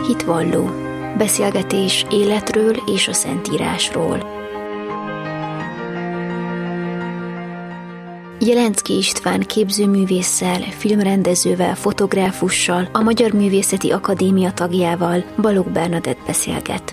Hitvalló. Beszélgetés életről és a Szentírásról. Jelenczky István képzőművésszel, filmrendezővel, fotográfussal, a Magyar Művészeti Akadémia tagjával Balogh Bernadett beszélget.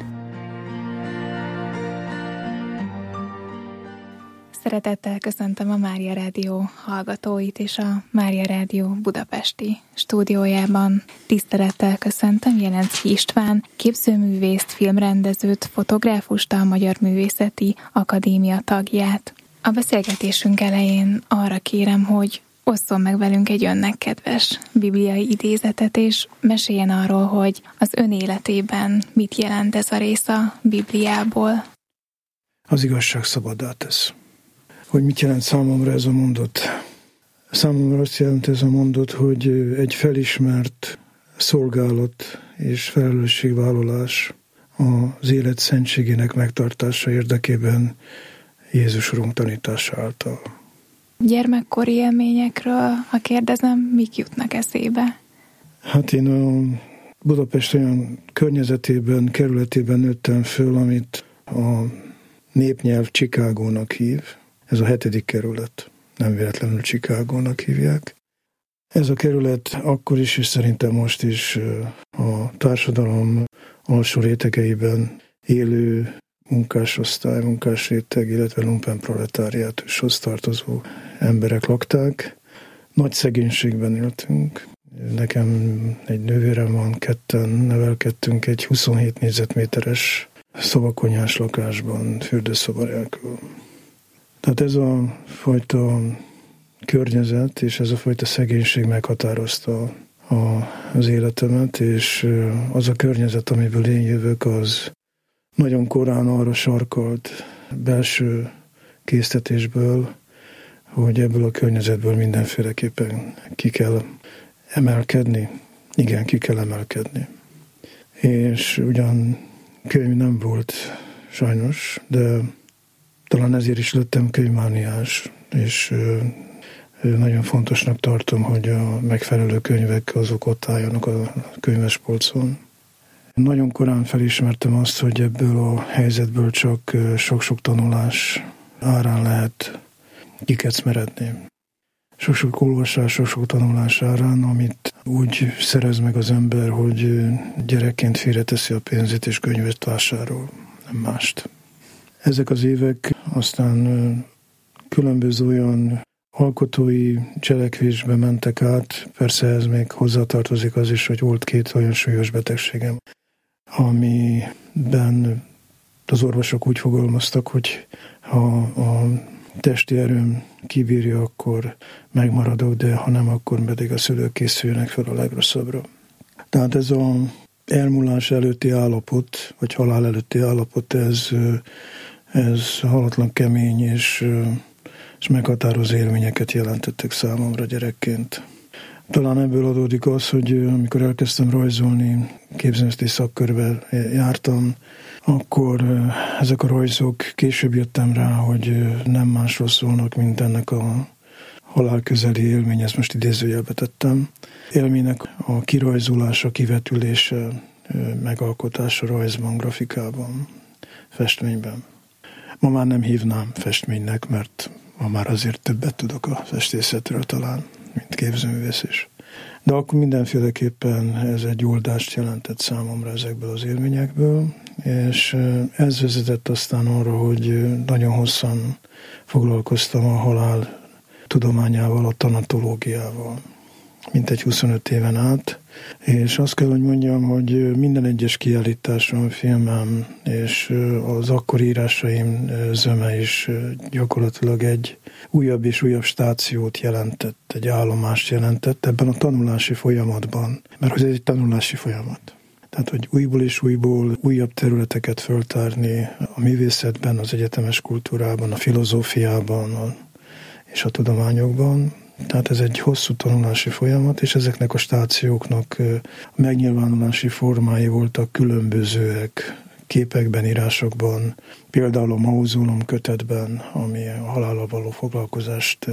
Szeretettel köszöntöm a Mária Rádió hallgatóit és a Mária Rádió budapesti stúdiójában. Tisztelettel köszöntöm Jelenczky István képzőművészt, filmrendezőt, fotográfust, a Magyar Művészeti Akadémia tagját. A beszélgetésünk elején arra kérem, hogy osszon meg velünk egy önnek kedves bibliai idézetet, és meséljen arról, hogy az ön életében mit jelent ez a rész a Bibliából. Az igazság szabaddá tesz. Hogy mit jelent számomra ez a mondat? Számomra azt jelent ez a mondat, hogy egy felismert szolgálat és felelősségvállalás az élet szentségének megtartása érdekében Jézus Urunk tanítása által. Gyermekkori élményekről, ha kérdezem, mik jutnak eszébe? Hát én a Budapest olyan környezetében, kerületében nőttem föl, amit a népnyelv Chicagónak hív. Ez a 7. kerület. Nem véletlenül Chicagónak hívják. Ez a kerület akkor is, és szerintem most is a társadalom alsó rétegeiben élő munkásosztály, munkásréteg, illetve lumpenproletáriátushoz tartozó emberek lakták. Nagy szegénységben éltünk. Nekem egy nővérem van, ketten nevelkedtünk egy 27 négyzetméteres szobakonyhás lakásban, fürdőszoba nélkül. Tehát ez a fajta környezet és ez a fajta szegénység meghatározta az életemet, és az a környezet, amiből én jövök, az nagyon korán arra sarkalt belső késztetésből, hogy ebből a környezetből mindenféleképpen ki kell emelkedni. Igen, ki kell emelkedni. És ugyan könyv nem volt sajnos, de talán ezért is lettem könyvmániás, és nagyon fontosnak tartom, hogy a megfelelő könyvek azok ott álljanak a könyvespolcon. Nagyon korán felismertem azt, hogy ebből a helyzetből csak sok-sok tanulás árán lehet kikecmeredni. Sok-sok olvasás, sok-sok tanulás árán, amit úgy szerez meg az ember, hogy gyerekként félreteszi a pénzét és könyvet vásárol, nem mást. Ezek az évek aztán különböző olyan alkotói cselekvésbe mentek át, persze ez még hozzátartozik az is, hogy volt 2 olyan súlyos betegségem, amiben az orvosok úgy fogalmaztak, hogy ha a testi erőm kibírja, akkor megmaradok, de ha nem, akkor pedig a szülők készüljenek fel a legrosszabbra. Tehát ez a elmúlás előtti állapot, vagy halál előtti állapot, ez halatlan kemény és meghatározó élményeket jelentettek számomra gyerekként. Talán ebből adódik az, hogy amikor elkezdtem rajzolni, képzőművészeti szakkörbe jártam, akkor ezek a rajzok, később jöttem rá, hogy nem másról szólnak, mint ennek a halálközeli élmény, ezt most idézőjelbe tettem. Élménynek a kirajzolása, kivetülése, megalkotása rajzban, grafikában, festményben. Ma már nem hívnám festménynek, mert ma már azért többet tudok a festészetről talán, mint képzőművész is. De akkor mindenféleképpen ez egy oldást jelentett számomra ezekből az élményekből, és ez vezetett aztán arra, hogy nagyon hosszan foglalkoztam a halál tudományával, a tanatológiával, mintegy 25 éven át, és azt kell, hogy mondjam, hogy minden egyes kiállításom, filmem és az akkori írásaim zöme is gyakorlatilag egy újabb és újabb stációt jelentett, egy állomást jelentett ebben a tanulási folyamatban, mert hogy ez egy tanulási folyamat. Tehát, hogy újból és újból újabb területeket föltárni a művészetben, az egyetemes kultúrában, a filozófiában és a tudományokban. Tehát ez egy hosszú tanulási folyamat, és ezeknek a stációknak a megnyilvánulási formái voltak különbözőek, képekben, írásokban, például a Mauzólum kötetben, ami a halállal való foglalkozást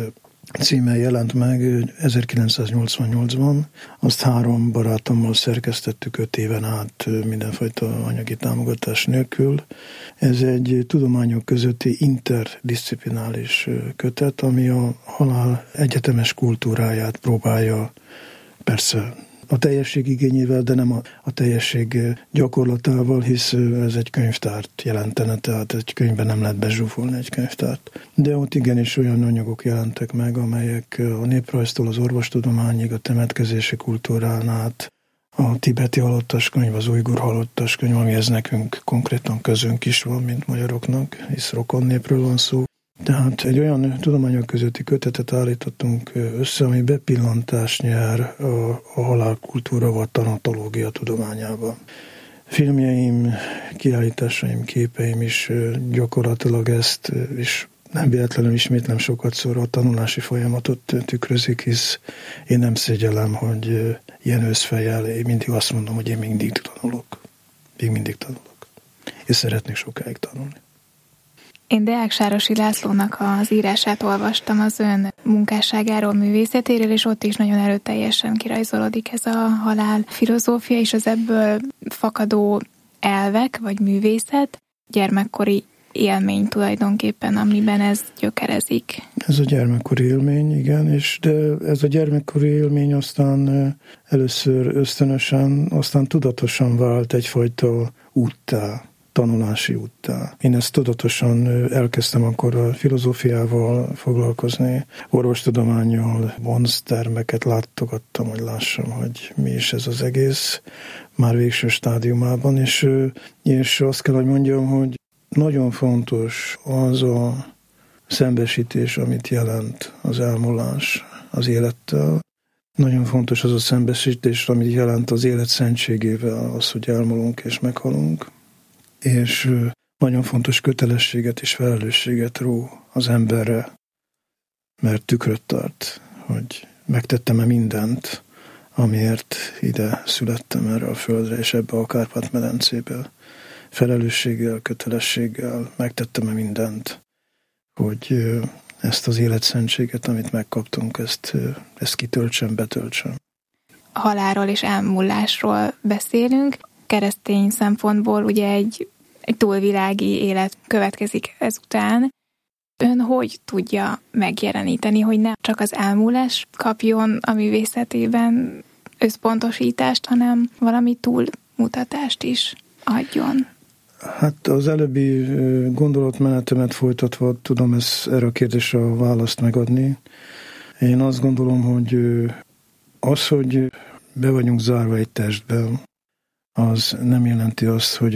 címmel jelent meg 1988-ban. Azt 3 barátommal szerkesztettük 5 éven át mindenfajta anyagi támogatás nélkül. Ez egy tudományok közötti interdisziplinális kötet, ami a halál egyetemes kultúráját próbálja, persze a teljesség igényével, de nem a teljesség gyakorlatával, hisz ez egy könyvtárt jelentene, tehát egy könyvben nem lehet bezsúfolni egy könyvtárt. De ott igenis olyan anyagok jelentek meg, amelyek a néprajztól az orvostudományig, a temetkezési kultúrán át, a tibeti halottaskönyv, az ujgur halottaskönyv, amihez nekünk konkrétan közünk is van, mint magyaroknak, hisz rokon népről van szó. Tehát egy olyan tudományok közötti kötetet állítottunk össze, ami bepillantást nyer a halálkultúra vagy tanatológia tudományába. Filmjeim, kiállításaim, képeim is gyakorlatilag ezt, és nem véletlenül ismétlem sokatszor, a tanulási folyamatot tükrözik, hisz én nem szégyellem, hogy ilyen őszfejjel én mindig azt mondom, hogy én még mindig tanulok. És szeretnék sokáig tanulni. Én Deák Sárosi Lászlónak az írását olvastam az ön munkásságáról, művészetéről, és ott is nagyon erőteljesen kirajzolódik ez a halál filozófia, és az ebből fakadó elvek, vagy művészet, gyermekkori élmény tulajdonképpen, amiben ez gyökerezik. Ez a gyermekkori élmény, igen, de ez a gyermekkori élmény aztán először ösztönösen, aztán tudatosan vált egyfajta úttá, tanulási úttá. Én ezt tudatosan elkezdtem akkor a filozófiával foglalkozni, orvostudománnyal, vonztermeket látogattam, hogy lássam, hogy mi is ez az egész, már végső stádiumában, és azt kell, hogy mondjam, hogy nagyon fontos az a szembesítés, amit jelent az elmúlás az élettel. Nagyon fontos az a szembesítés, amit jelent az élet szentségével, az, hogy elmúlunk és meghalunk. És nagyon fontos kötelességet és felelősséget ró az emberre, mert tükröt tart, hogy megtettem-e mindent, amiért ide születtem erre a földre, és ebbe a Kárpát-medencébe. Felelősséggel, kötelességgel megtettem-e mindent, hogy ezt az életszentséget, amit megkaptunk, ezt kitöltsem, betöltsem. A halálról és elmúlásról beszélünk. Keresztény szempontból ugye egy túlvilági élet következik ezután. Ön hogy tudja megjeleníteni, hogy ne csak az elmúlás kapjon a művészetében összpontosítást, hanem valami túlmutatást is adjon? Hát az előbbi gondolatmenetemet folytatva tudom erre a kérdésre a választ megadni. Én azt gondolom, hogy az, hogy be vagyunk zárva egy testben, az nem jelenti azt, hogy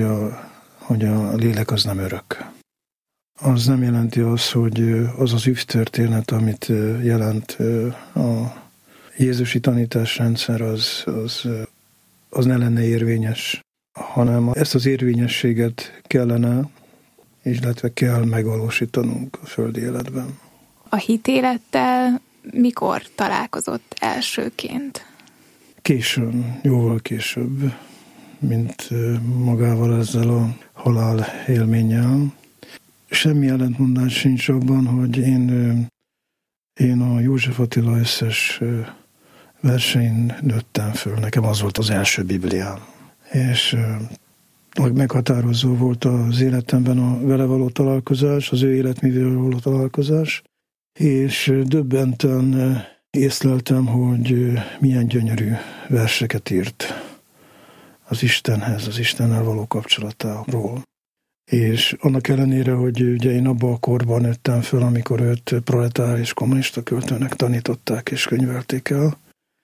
a lélek az nem örök. Az nem jelenti azt, hogy az az üvtörténet, amit jelent a jézusi tanításrendszer, az ne lenne érvényes, hanem ezt az érvényességet kellene, illetve kell megvalósítanunk a földi életben. A hitélettel mikor találkozott elsőként? Későn, jóval később, mint magával ezzel a halál élménnyel. Semmi ellentmondás sincs abban, hogy én a József Attila összes versein nőttem föl. Nekem az volt az első Bibliám. És meghatározó volt az életemben a vele való találkozás, az ő életművével való találkozás, és döbbenten észleltem, hogy milyen gyönyörű verseket írt az Istenhez, az Istennel való kapcsolatáról. És annak ellenére, hogy ugye én abban a korban nőttem föl, amikor őt proletár és kommunista költőnek tanították és könyvelték el,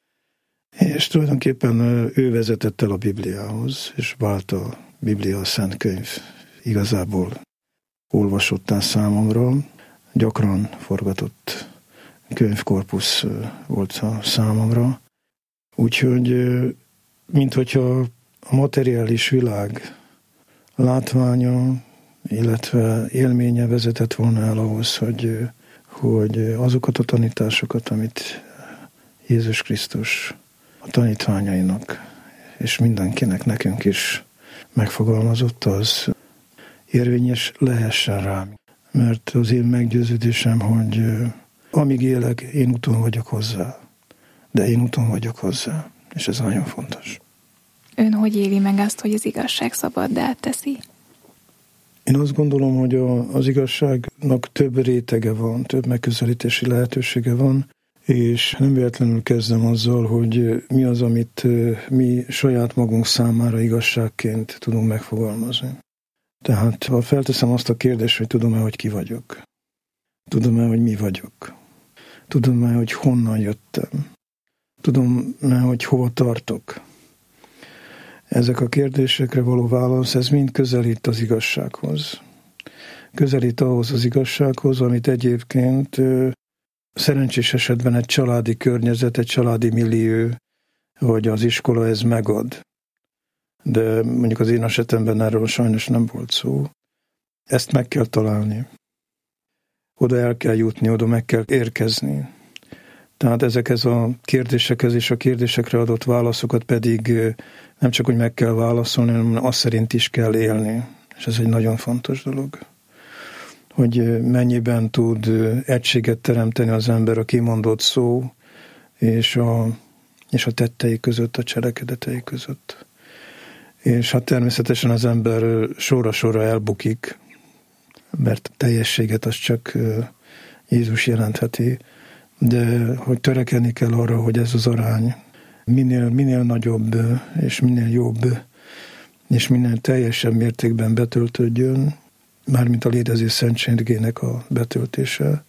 és tulajdonképpen ő vezetett el a Bibliához, és vált a Biblia a Szent Könyv igazából olvasottá számomra. Gyakran forgatott könyvkorpusz volt a számomra. Úgyhogy, minthogyha a materiális világ látványa, illetve élménye vezetett volna el ahhoz, hogy azokat a tanításokat, amit Jézus Krisztus a tanítványainak és mindenkinek, nekünk is megfogalmazott, az érvényes lehessen rám. Mert az én meggyőződésem, hogy amíg élek, én úton vagyok hozzá. De én úton vagyok hozzá, és ez nagyon fontos. Ön hogy éli meg azt, hogy az igazság szabaddá teszi? Én azt gondolom, hogy az igazságnak több rétege van, több megközelítési lehetősége van, és nem véletlenül kezdem azzal, hogy mi az, amit mi saját magunk számára igazságként tudunk megfogalmazni. Tehát ha felteszem azt a kérdést, hogy tudom-e, hogy ki vagyok? Tudom-e, hogy mi vagyok? Tudom-e, hogy honnan jöttem? Tudom-e, hogy hova tartok? Ezek a kérdésekre való válasz, ez mind közelít az igazsághoz. Közelít ahhoz az igazsághoz, amit egyébként szerencsés esetben egy családi környezet, egy családi millió, vagy az iskola ez megad. De mondjuk az én esetemben erről sajnos nem volt szó. Ezt meg kell találni. Oda el kell jutni, oda meg kell érkezni. Tehát ezekhez a kérdésekhez és a kérdésekre adott válaszokat pedig nem csak, hogy meg kell válaszolni, hanem azt szerint is kell élni. És ez egy nagyon fontos dolog. Hogy mennyiben tud egységet teremteni az ember a kimondott szó és a tettei között, a cselekedetei között. És hát természetesen az ember sorra-sorra elbukik, mert teljességet az csak Jézus jelentheti, de hogy törekedni kell arra, hogy ez az arány minél nagyobb, és minél jobb, és minél teljesebb mértékben betöltődjön, mármint a létezés szentségének a betöltése,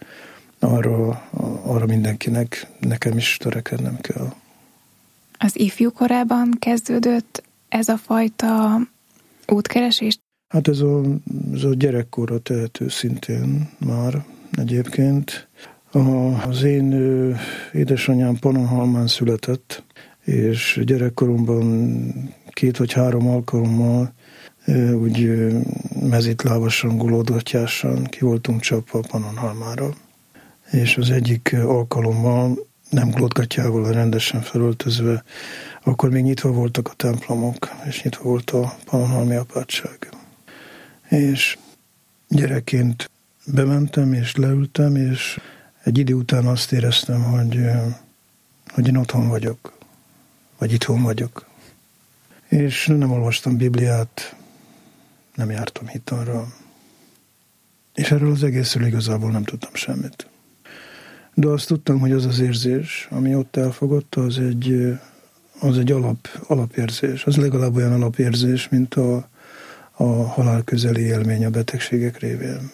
arra mindenkinek, nekem is törekednem kell. Az ifjú korában kezdődött ez a fajta útkeresés? Hát ez a gyerekkorra tehető szintén már egyébként. Az én édesanyám Pannonhalmán született, és gyerekkoromban 2 vagy 3 alkalommal úgy mezítlábasan, golódgatjásan ki voltunk csapva Pannonhalmára. És az egyik alkalommal nem glódgatjával, rendesen felöltözve, akkor még nyitva voltak a templomok, és nyitva volt a pannonhalmi apátság. És gyerekként bementem, és leültem, és egy idő után azt éreztem, hogy én otthon vagyok, vagy itthon vagyok. És nem olvastam Bibliát, nem jártam hitanra, és erről az egészről igazából nem tudtam semmit. De azt tudtam, hogy az az érzés, ami ott elfogadta, az egy alapérzés. Az legalább olyan alapérzés, mint a halál közeli élmény a betegségek révén.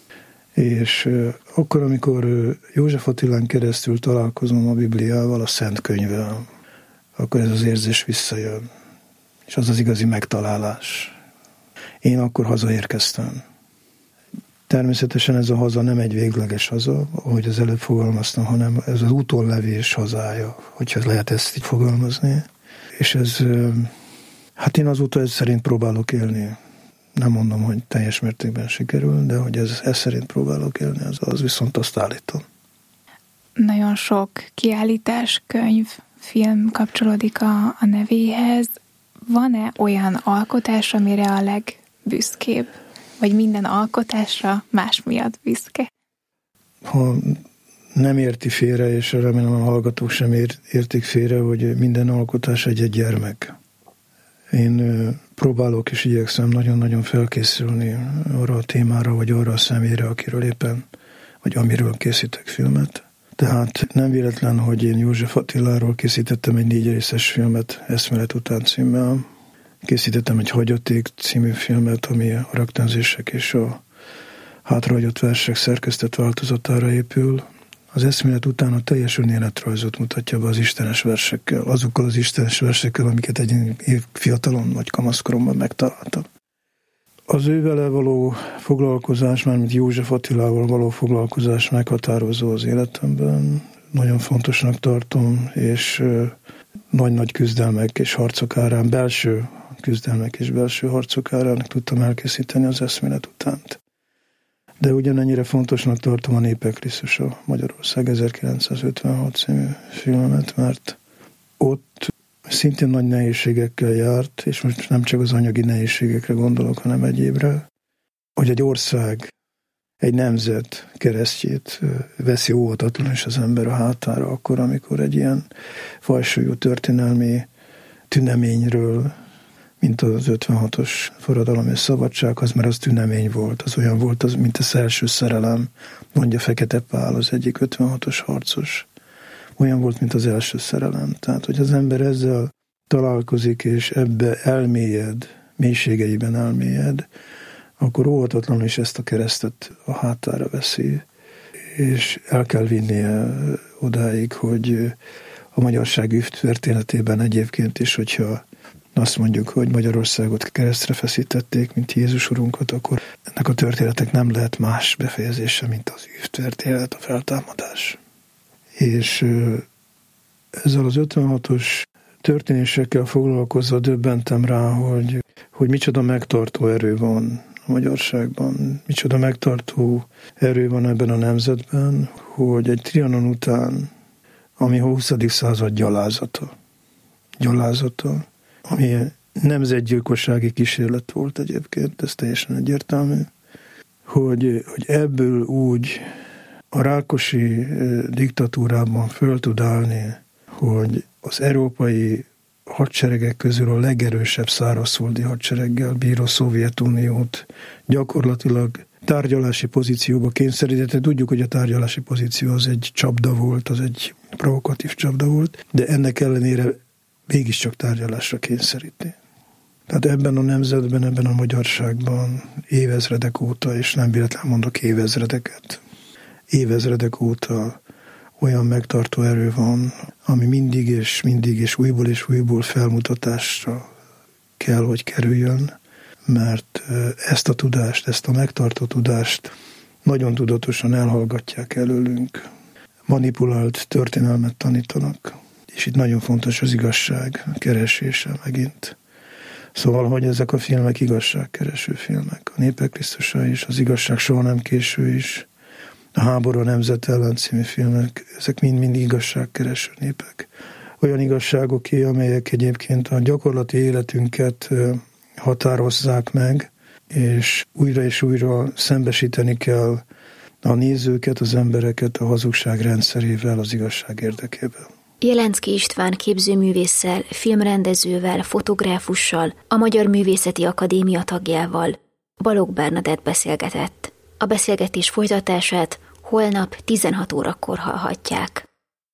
És akkor, amikor József Attilán keresztül találkozom a Bibliával, a Szent Könyvvel, akkor ez az érzés visszajön. És az az igazi megtalálás. Én akkor hazaérkeztem. Természetesen ez a haza nem egy végleges haza, ahogy az előbb fogalmaztam, hanem ez az útonlevés hazája, hogyha lehet ezt így fogalmazni. És ez, hát én azóta ez szerint próbálok élni. Nem mondom, hogy teljes mértékben sikerül, de hogy ez szerint próbálok élni, az viszont azt állítom. Nagyon sok kiállítás, könyv, film kapcsolódik a nevéhez. Van-e olyan alkotás, amire a legbüszkébb? Vagy minden alkotásra más miatt büszke? Ha nem érti félre, és remélem a hallgatók sem értik félre, hogy minden alkotás egy gyermek. Én próbálok és igyekszem nagyon-nagyon felkészülni arra a témára, vagy arra a személyre, akiről éppen, vagy amiről készítek filmet. Tehát nem véletlen, hogy én József Attiláról készítettem egy 4 részes filmet, Eszmélet után címmel. Készítettem egy Hagyaték című filmet, ami a rögtönzések és a hátrahagyott versek szerkesztett változatára épül. Az Eszmélet után a teljes önéletrajzot mutatja be az istenes versekkel, azokkal az istenes versekkel, amiket egy fiatalon vagy kamaszkoromban megtaláltam. Az ővele való foglalkozás, mármint József Attilával való foglalkozás meghatározó az életemben. Nagyon fontosnak tartom, és nagy-nagy küzdelmek és harcok árán, belső küzdelmek és belső harcok árán tudtam elkészíteni az Eszmélet utánt. De ugyanennyire fontosnak tartom a Népek Krisztusa Magyarország 1956 című filmet, mert ott szintén nagy nehézségekkel járt, és most nem csak az anyagi nehézségekre gondolok, hanem egyébre, hogy egy ország egy nemzet keresztjét veszi óvatatlanul is az ember a hátára, akkor, amikor egy ilyen fajsúlyú történelmi tüneményről, mint az 56-os forradalom és szabadság, az már az tünemény volt, az olyan volt, az, mint az első szerelem, mondja Fekete Pál, az egyik 56-os harcos. Olyan volt, mint az első szerelem. Tehát, hogy az ember ezzel találkozik, és ebbe elmélyed, mélységeiben elmélyed, akkor óvatatlanul is ezt a keresztet a hátára veszi, és el kell vinnie odáig, hogy a magyarság történetében egyébként is, hogyha azt mondjuk, hogy Magyarországot keresztre feszítették, mint Jézus Urunkat, akkor ennek a történetek nem lehet más befejezése, mint az történet, a feltámadás. És ezzel az 56-os történésekkel foglalkozva döbbentem rá, hogy micsoda megtartó erő van a magyarságban, micsoda megtartó erő van ebben a nemzetben, hogy egy Trianon után, ami a 20. század gyalázata, ami nemzetgyilkossági kísérlet volt egyébként, ez teljesen egyértelmű, hogy ebből úgy a Rákosi diktatúrában föl tud állni, hogy az európai hadseregek közül a legerősebb szárazföldi hadsereggel bíró Szovjetuniót gyakorlatilag tárgyalási pozícióba kényszerítette. Tudjuk, hogy a tárgyalási pozíció az egy csapda volt, az egy provokatív csapda volt, de ennek ellenére mégiscsak tárgyalásra kényszeríti. Tehát ebben a nemzetben, ebben a magyarságban évezredek óta, és nem véletlenül mondok évezredek óta olyan megtartó erő van, ami mindig és újból felmutatásra kell, hogy kerüljön, mert ezt a tudást, ezt a megtartó tudást nagyon tudatosan elhallgatják előlünk. Manipulált történelmet tanítanak, és itt nagyon fontos az igazság keresése megint. Szóval, hogy ezek a filmek igazságkereső filmek. A Népek Krisztusa is, az Igazság soha nem késő is, a Háború a nemzet ellen című filmek, ezek mind igazságkereső népek. Olyan igazságoké, amelyek egyébként a gyakorlati életünket határozzák meg, és újra szembesíteni kell a nézőket, az embereket a hazugság rendszerével, az igazság érdekében. Jelenczky István képzőművésszel, filmrendezővel, fotográfussal, a Magyar Művészeti Akadémia tagjával Balogh Bernadett beszélgetett. A beszélgetés folytatását holnap 16 órakor hallhatják.